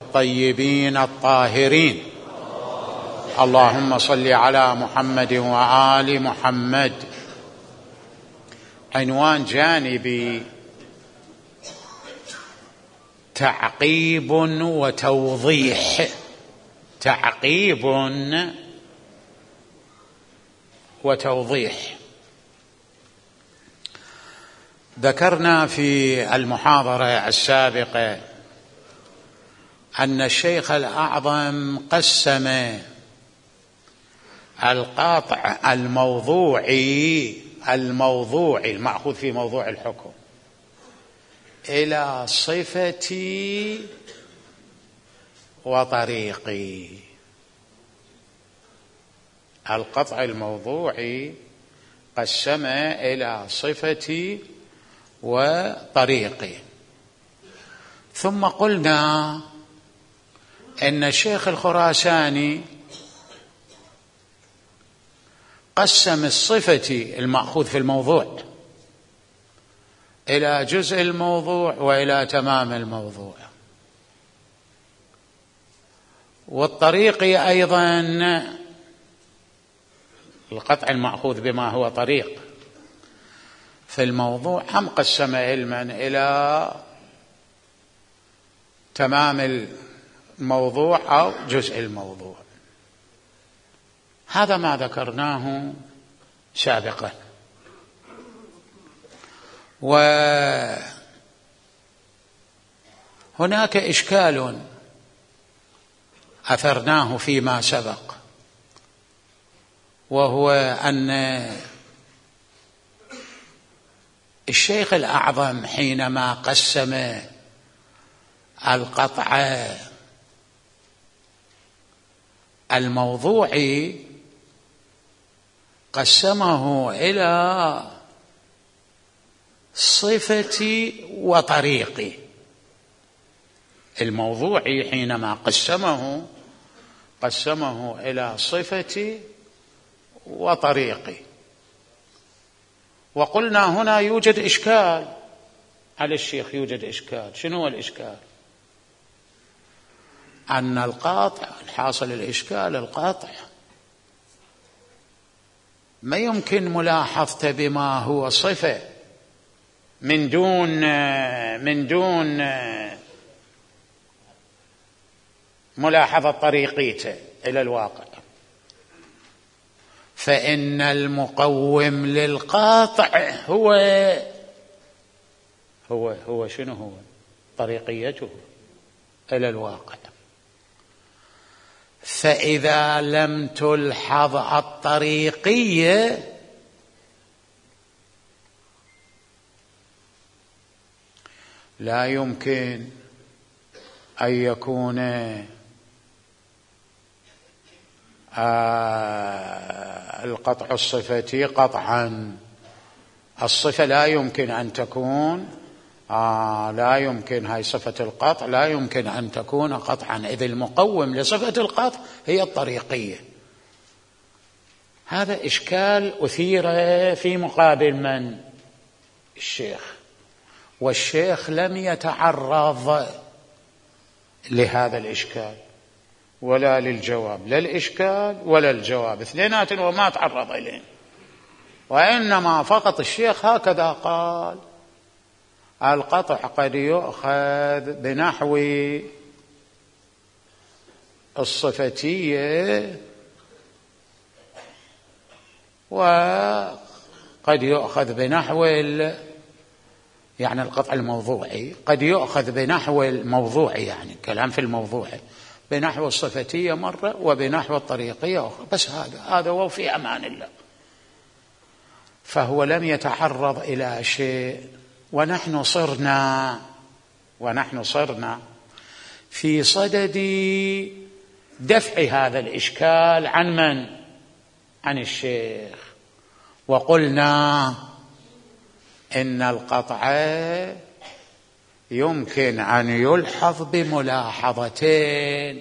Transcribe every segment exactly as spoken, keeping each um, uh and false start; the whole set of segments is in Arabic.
الطيبين الطاهرين. اللهم صل على محمد وآل محمد. عنوان جانبي: تعقيب وتوضيح. تعقيب وتوضيح. ذكرنا في المحاضرة السابقة أن الشيخ الأعظم قسم القاطع الموضوعي الموضوعي المأخوذ في موضوع الحكم إلى صفتي وطريقي. القطع الموضوعي قسمه إلى صفتي وطريقي. ثم قلنا إن الشيخ الخراساني قسم الصفة المأخوذ في الموضوع إلى جزء الموضوع وإلى تمام الموضوع، والطريق أيضا القطع المأخوذ بما هو طريق في الموضوع هم قسم علما إلى تمام الموضوع أو جزء الموضوع. هذا ما ذكرناه سابقا. وهناك إشكال أثرناه فيما سبق، وهو أن الشيخ الأعظم حينما قسم القطع الموضوعي قسمه إلى صفتي وطريقي. الموضوعي حينما قسمه قسمه إلى صفتي وطريقي. وقلنا هنا يوجد إشكال على الشيخ، يوجد إشكال. شنو هو الإشكال؟ أن القاطع الحاصل الإشكال القاطع ما يمكن ملاحظته بما هو صفة من دون من دون ملاحظة طريقيته إلى الواقع. فإن المقوم للقاطع هو هو هو شنو هو؟ طريقيته إلى الواقع. فإذا لم تلحظ الطريقية لا يمكن أن يكون آه القطع الصفتي قطعا. الصفة لا يمكن أن تكون آه لا يمكن هاي صفة القطع لا يمكن أن تكون قطعا، إذ المقوم لصفة القطع هي الطريقية. هذا إشكال أثير في مقابل من؟ الشيخ. والشيخ لم يتعرض لهذا الإشكال ولا للجواب، لا الإشكال ولا الجواب، اثنينات وما تعرض إليه. وإنما فقط الشيخ هكذا قال: القطع قد يؤخذ بنحو الصفتية وقد يؤخذ بنحو يعني القطع الموضوعي قد يؤخذ بنحو الموضوعي، يعني كلام في الموضوع، بنحو الصفتية مرة وبنحو الطريقية أخرى. بس هذا هذا وفي أمان الله. فهو لم يتعرض إلى شيء. ونحن صرنا ونحن صرنا في صدد دفع هذا الإشكال عن من؟ عن الشيخ. وقلنا إن القطع يمكن أن يلحظ بملاحظتين.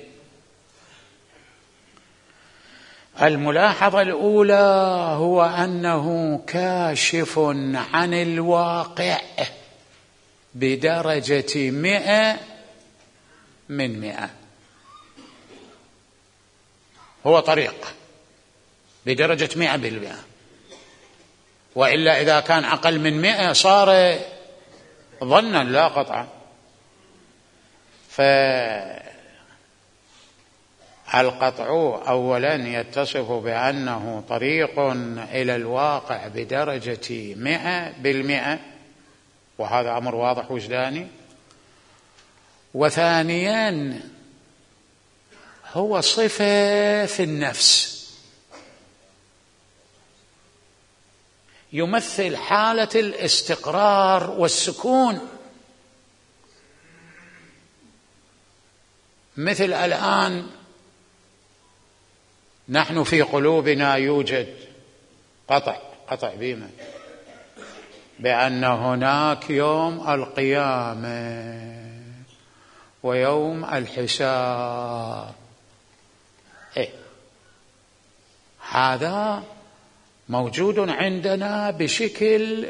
الملاحظة الأولى هو أنه كاشف عن الواقع بدرجة مئة من مئة، هو طريق بدرجة مئة بالمئة، وإلا إذا كان أقل من مئة صار ظنا لا قطعا. فالقطع أولا يتصف بأنه طريق إلى الواقع بدرجة مئة بالمئة، وهذا أمر واضح وجداني. وثانيا هو صفة في النفس، يمثل حالة الاستقرار والسكون. مثل الآن نحن في قلوبنا يوجد قطع قطع بما بأن هناك يوم القيامة ويوم الحساب. إيه؟ هذا موجود عندنا بشكل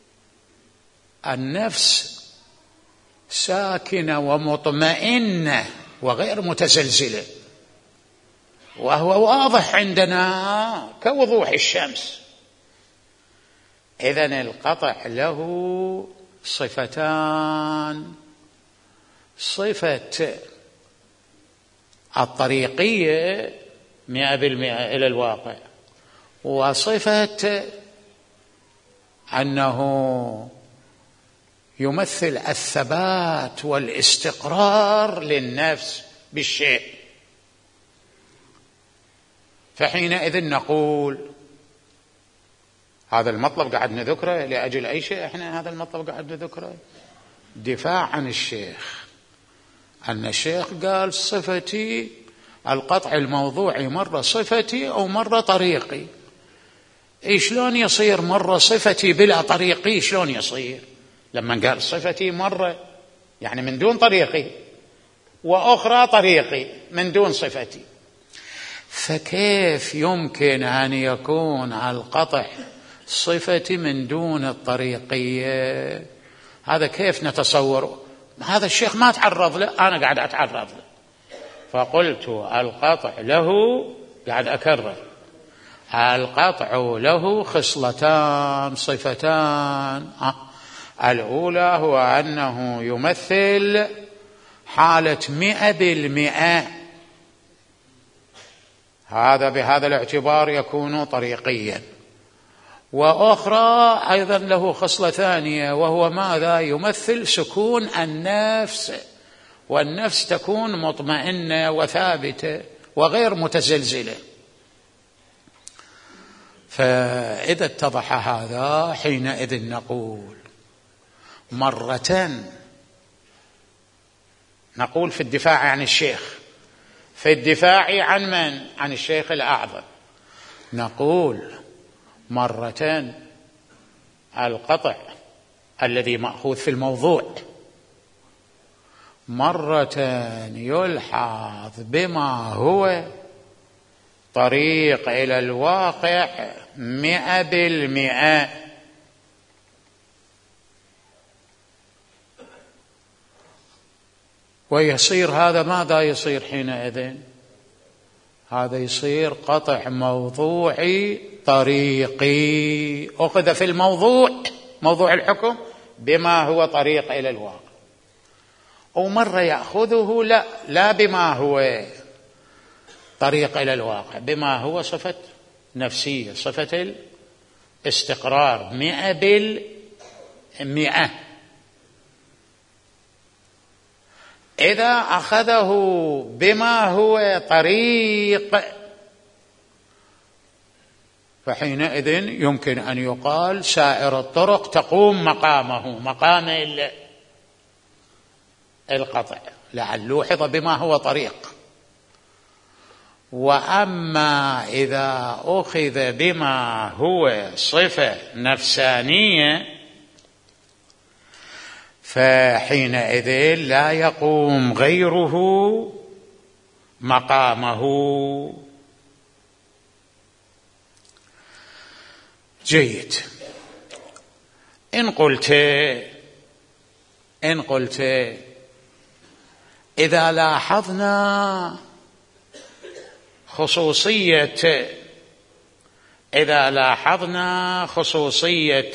النفس ساكنة ومطمئنة وغير متزلزلة، وهو واضح عندنا كوضوح الشمس. إذن القطع له صفتان: صفة الطريقية مئة بالمئة إلى الواقع، وصفة أنه يمثل الثبات والاستقرار للنفس بالشيء. فحينئذ نقول هذا المطلب قاعد نذكره لأجل أي شيء، احنا هذا المطلب قاعد نذكره دفاع عن الشيخ، أن الشيخ قال صفتي القطع الموضوعي مرة صفتي أو مرة طريقي. إيش شلون يصير مرة صفتي بلا طريقي؟ شلون يصير لما قال صفتي مرة يعني من دون طريقي، وأخرى طريقي من دون صفتي؟ فكيف يمكن أن يكون القطع صفتي من دون الطريقية؟ هذا كيف نتصور؟ هذا الشيخ ما تعرض له، أنا قاعد أتعرض له. فقلت القطع له، قاعد أكرر، القطع له خصلتان صفتان. الأولى هو أنه يمثل حالة مئة بالمئة، هذا بهذا الاعتبار يكون طريقيا. وأخرى أيضا له خصلة ثانية، وهو ماذا؟ يمثل سكون النفس، والنفس تكون مطمئنة وثابتة وغير متزلزلة. فإذا اتضح هذا حينئذ نقول مرة، نقول في الدفاع عن الشيخ، في الدفاع عن من؟ عن الشيخ الأعظم، نقول مرة القطع الذي مأخوذ في الموضوع، مرة يلحظ بما هو طريق إلى الواقع مئة بالمئة. ويصير هذا ماذا يصير حينئذ؟ هذا يصير قطع موضوعي طريقي، أخذ في الموضوع موضوع الحكم بما هو طريق إلى الواقع. ومرة يأخذه لا لا بما هو طريق إلى الواقع، بما هو صفة نفسية، صفة الاستقرار مئة بالمئة. إذا أخذه بما هو طريق فحينئذ يمكن أن يقال سائر الطرق تقوم مقامه، مقام القطع، لعل لوحظ بما هو طريق. وأما إذا أخذ بما هو صفة نفسانية فحينئذ لا يقوم غيره مقامه. جيد. إن قلت إن قلت إذا لاحظنا خصوصية إذا لاحظنا خصوصية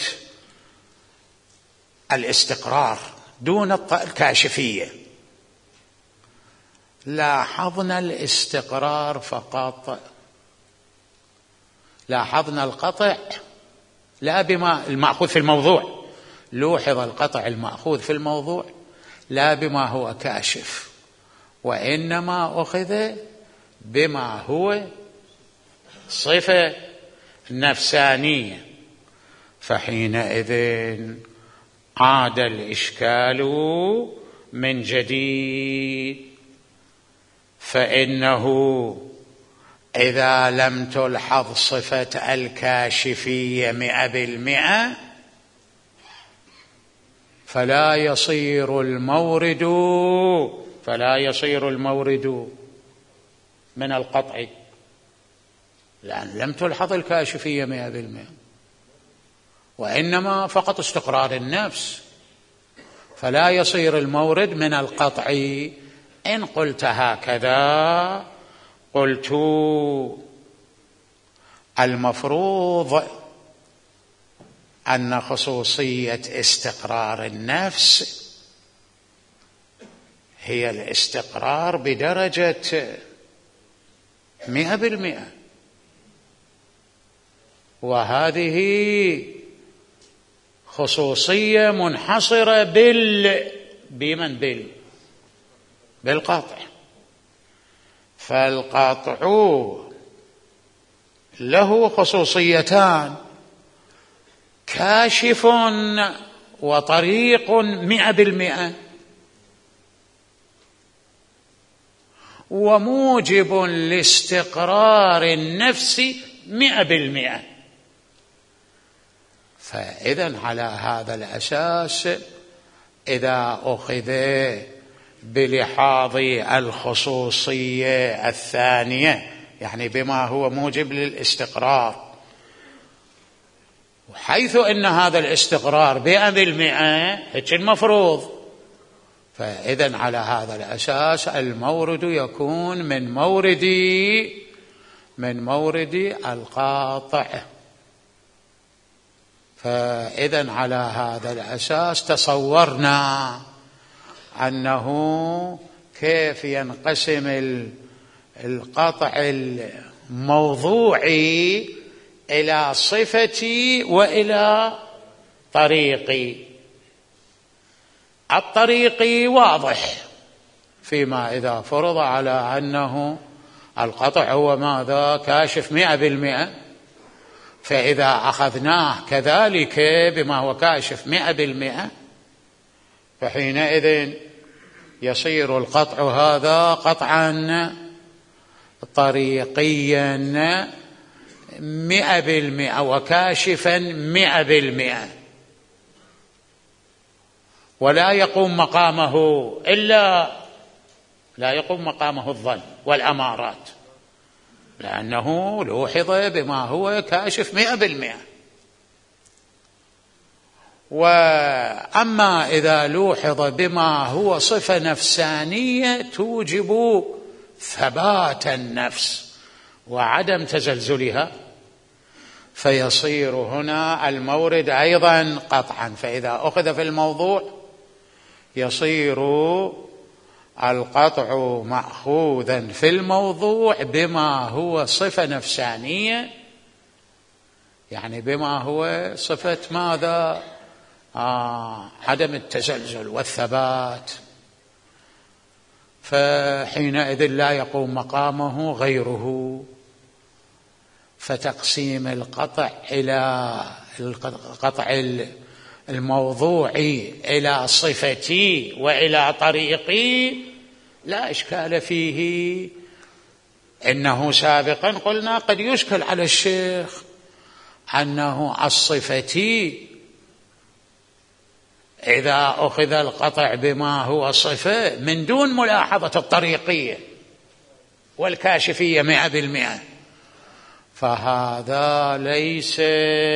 الاستقرار دون الكاشفية، لاحظنا الاستقرار فقط، لاحظنا القطع لا بما المأخوذ في الموضوع، لوحظ القطع المأخوذ في الموضوع لا بما هو كاشف، وإنما أخذ بما هو صفة نفسانية، فحينئذ عاد الإشكال من جديد. فإنه إذا لم تلحظ صفة الكاشفية مئة بالمئة فلا يصير المورد فلا يصير المورد من القطع، لأن لم تلحظ الكاشفية مئة بالمئة، وإنما فقط استقرار النفس، فلا يصير المورد من القطع. إن قلت هكذا قلت المفروض أن خصوصية استقرار النفس هي الاستقرار بدرجة مئة بالمئة، وهذه خصوصية منحصرة بال بمن بال بالقطع. فالقطع له خصوصيتان، كاشف وطريق مئة بالمئة، وموجب لاستقرار النفس مئة بالمئة. فإذن على هذا الأساس إذا أخذ بلحاظ الخصوصية الثانية، يعني بما هو موجب للاستقرار، وحيث أن هذا الاستقرار مئة بالمئة هيك المفروض، فإذن على هذا الأساس المورد يكون من مورد من مورد القاطع. فإذن على هذا الأساس تصورنا أنه كيف ينقسم القطع الموضوعي إلى صفتي وإلى طريقي. الطريقي واضح فيما إذا فرض على أنه القطع هو ماذا؟ كاشف مئة بالمئة، فإذا أخذناه كذلك بما هو كاشف مئة بالمئة فحينئذ يصير القطع هذا قطعا طريقيا مئة بالمئة وكاشفا مئة بالمئة، ولا يقوم مقامه إلا لا يقوم مقامه الظن والأمارات، لأنه لوحظ بما هو كاشف مئة بالمئة. وأما إذا لوحظ بما هو صفة نفسانية توجب ثبات النفس وعدم تزلزلها، فيصير هنا المورد أيضا قطعا. فإذا أخذ في الموضوع يصير القطع مأخوذا في الموضوع بما هو صفة نفسانية، يعني بما هو صفة ماذا؟ آه عدم التزلزل والثبات، فحينئذ لا يقوم مقامه غيره. فتقسيم القطع إلى القطع الموضوعي إلى صفتي وإلى طريقي لا إشكال فيه. إنه سابقا قلنا قد يشكل على الشيخ أنه الصفتي إذا أخذ القطع بما هو صفة من دون ملاحظة الطريقية والكاشفية مئة بالمئة، فهذا ليس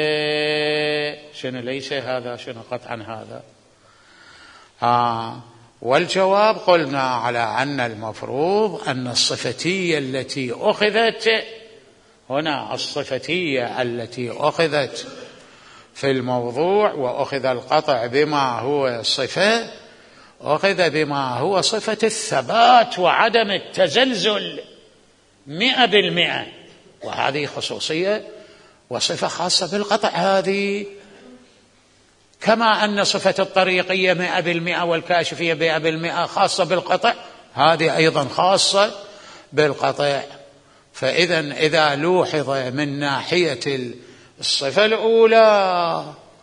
شنو ليس هذا شنو قطعا هذا آه والجواب قلنا على أن المفروض أن الصفتية التي أخذت هنا، الصفتية التي أخذت في الموضوع وأخذ القطع بما هو صفة، أخذ بما هو صفة الثبات وعدم التزلزل مئة بالمئة، وهذه خصوصية وصفة خاصة بالقطع هذه، كما أن صفة الطريقية مئة بالمئة والكاشفية مئة بالمئة خاصة بالقطع، هذه أيضا خاصة بالقطع. فإذا إذا لوحظ من ناحية الصفة الأولى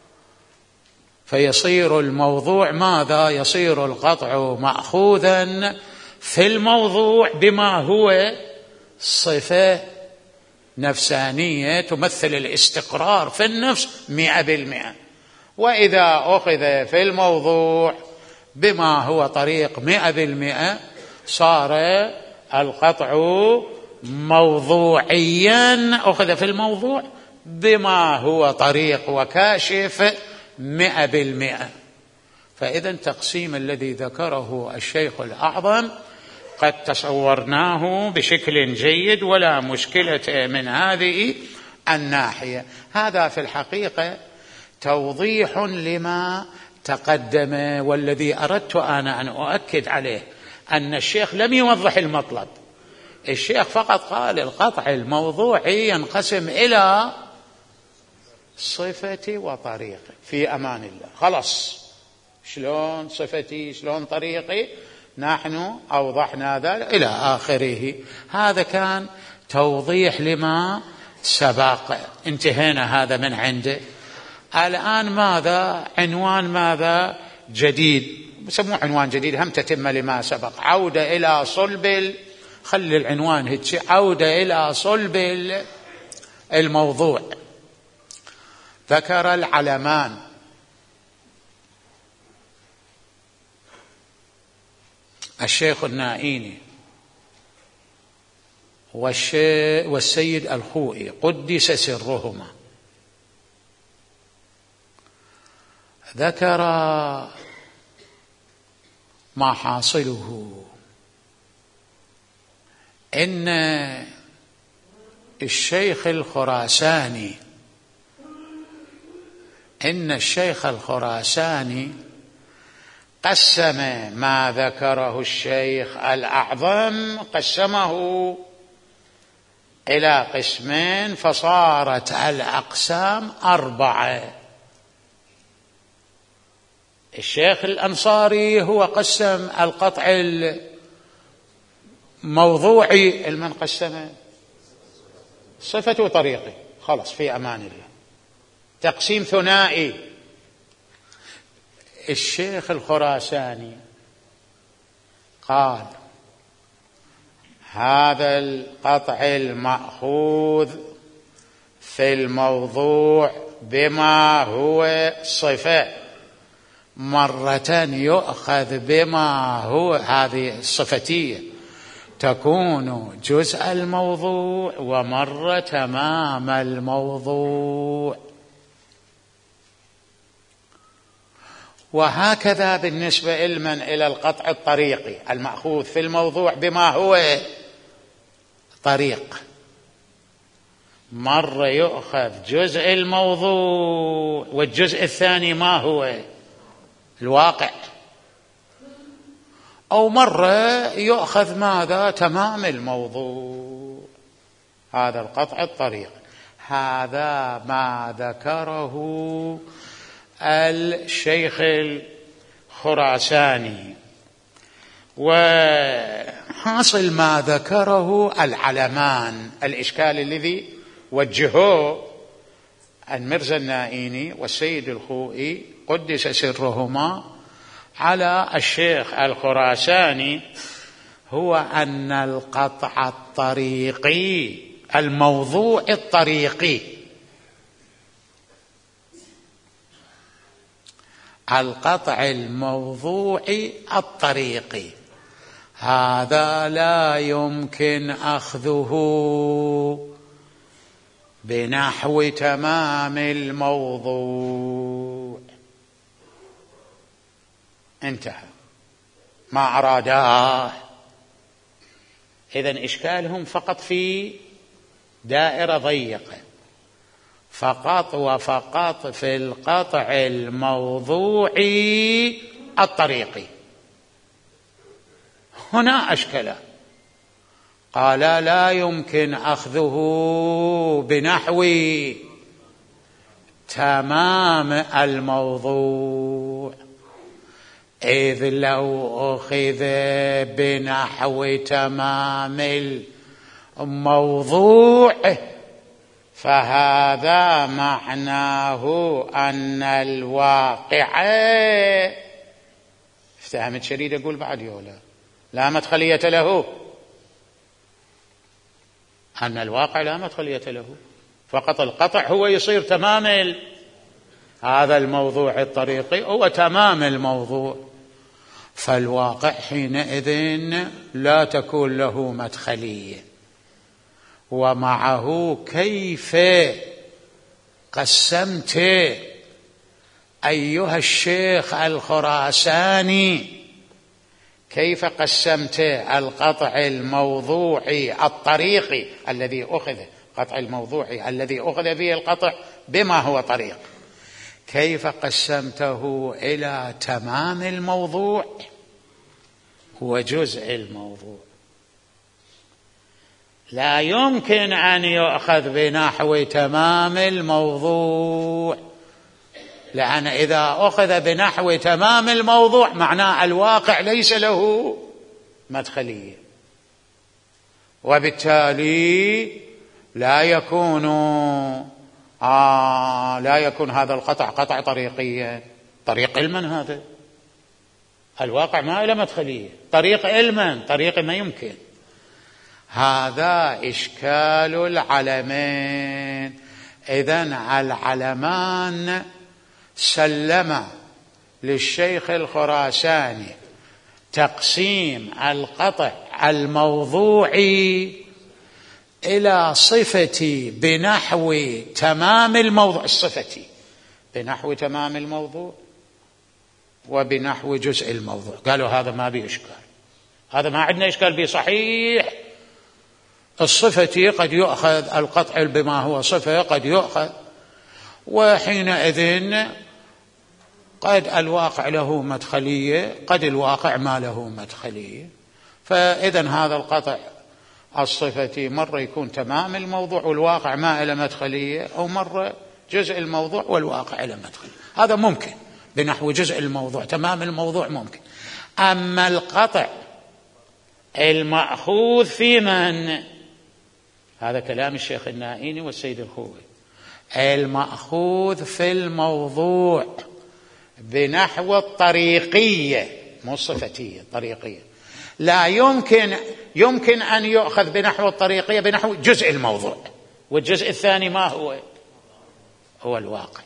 فيصير الموضوع ماذا؟ يصير القطع مأخوذا في الموضوع بما هو صفة نفسانية تمثل الاستقرار في النفس مئة بالمئة. وإذا أخذ في الموضوع بما هو طريق مئة بالمئة صار القطع موضوعيا، أخذ في الموضوع بما هو طريق وكاشف مئة بالمئة. فإذا التقسيم الذي ذكره الشيخ الأعظم قد تصورناه بشكل جيد ولا مشكلة من هذه الناحية. هذا في الحقيقة توضيح لما تقدم، والذي أردت أنا أن أؤكد عليه أن الشيخ لم يوضح المطلب. الشيخ فقط قال القطع الموضوعي ينقسم إلى صفتي وطريقي في أمان الله. خلاص، شلون صفتي شلون طريقي نحن أوضحنا ذلك إلى آخره. هذا كان توضيح لما سبق، انتهينا هذا من عنده. الآن ماذا؟ عنوان ماذا جديد، بسموه عنوان جديد، هم تتم لما سبق، عودة إلى صلب، خلي العنوان هيك، عودة إلى صلب الموضوع. ذكر العلمان، الشيخ النائيني والسيد الخوئي قدس سرهما، ذكر ما حاصله إن الشيخ الخراساني إن الشيخ الخراساني قسم ما ذكره الشيخ الأعظم، قسمه إلى قسمين فصارت الأقسام أربعة. الشيخ الأنصاري هو قسم القطع الموضوعي، المن قسمه صفة وطريقي، خلاص في أمان الله، تقسيم ثنائي. الشيخ الخراساني قال هذا القطع المأخوذ في الموضوع بما هو صفة، مرة يؤخذ بما هو، هذه الصفتية تكون جزء الموضوع ومرة تمام الموضوع. وهكذا بالنسبة لمن إلى القطع الطريقي المأخوذ في الموضوع بما هو طريق، مرة يؤخذ جزء الموضوع والجزء الثاني ما هو الواقع، أو مرة يؤخذ ماذا تمام الموضوع. هذا القطع الطريق، هذا ما ذكره الشيخ الخراساني. وحاصل ما ذكره العلمان، الإشكال الذي وجهوه المرزا النائيني والسيد الخوئي قدس سرهما على الشيخ الخراساني هو أن القطع الطريقي، الموضوع الطريقي، القطع الموضوعي الطريقي، هذا لا يمكن أخذه بنحو تمام الموضوع. انتهى. ما أراداه. إذن إشكالهم فقط في دائرة ضيقة، فقط وفقط في القطع الموضوعي الطريقي. هنا أشكل، قال لا يمكن أخذه بنحو تمام الموضوع، إذ لو أخذ بنحو تمام الموضوع فهذا معناه أن الواقع، افتهمت شديد أقول بعد يولا لا مدخلية له، أن الواقع لا مدخلية له، فقط القطع هو يصير تمام هذا الموضوع الطريقي، هو تمام الموضوع، فالواقع حينئذ لا تكون له مدخلية. ومعه كيف قسمت أيها الشيخ الخراساني، كيف قسمت القطع الموضوعي الطريقي الذي أخذ، قطع الموضوعي الذي أخذ فيه القطع بما هو طريق، كيف قسمته إلى تمام الموضوع وجزء الموضوع؟ لا يمكن أن يؤخذ بنحو تمام الموضوع، لأن إذا أخذ بنحو تمام الموضوع معناه الواقع ليس له مدخلية، وبالتالي لا يكون آه لا يكون هذا القطع قطع طريقيا. طريق علما هذا، الواقع ما له مدخلية، طريق علما، طريق ما يمكن. هذا إشكال العلمين. إذن العلمان سلم للشيخ الخراساني تقسيم القطع الموضوعي إلى صفتي بنحو تمام الموضوع، الصفتي بنحو تمام الموضوع وبنحو جزء الموضوع. قالوا هذا ما به إشكال، هذا ما عندنا إشكال به، صحيح الصفتي قد يؤخذ القطع بما هو صفة، قد يؤخذ، وحينئذ قد الواقع له مدخلية، قد الواقع ما له مدخلية. فإذن هذا القطع الصفتي مرة يكون تمام الموضوع والواقع ما له مدخلية، أو مرة جزء الموضوع والواقع له مدخلية. هذا ممكن بنحو جزء الموضوع، تمام الموضوع ممكن. أما القطع المأخوذ في من؟ هذا كلام الشيخ النائيني والسيد الخوئي. المأخوذ في الموضوع بنحو الطريقية، مو الصفتية، الطريقية، لا يمكن يمكن أن يؤخذ بنحو الطريقية بنحو جزء الموضوع، والجزء الثاني ما هو؟ هو الواقع.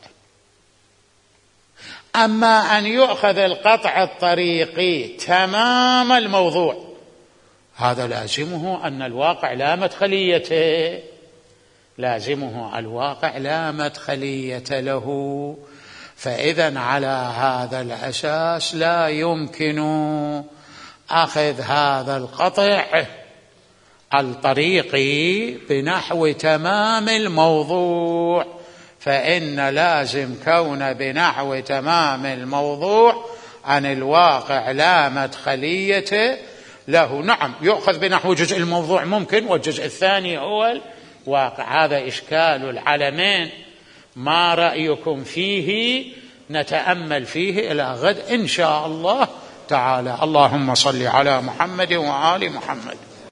أما أن يؤخذ القطع الطريقي تمام الموضوع، هذا لازمه أن الواقع لا مدخلية، لازمه الواقع لا مدخلية له. فإذن على هذا الأساس لا يمكن أخذ هذا القطع الطريقي بنحو تمام الموضوع، فإن لازم كون بنحو تمام الموضوع عن الواقع لا مدخلية له. نعم يؤخذ بنحو جزء الموضوع ممكن، والجزء الثاني هو الواقع. هذا إشكال العلمين، ما رأيكم فيه؟ نتأمل فيه إلى غد إن شاء الله تعالى. اللهم صل على محمد وآل محمد.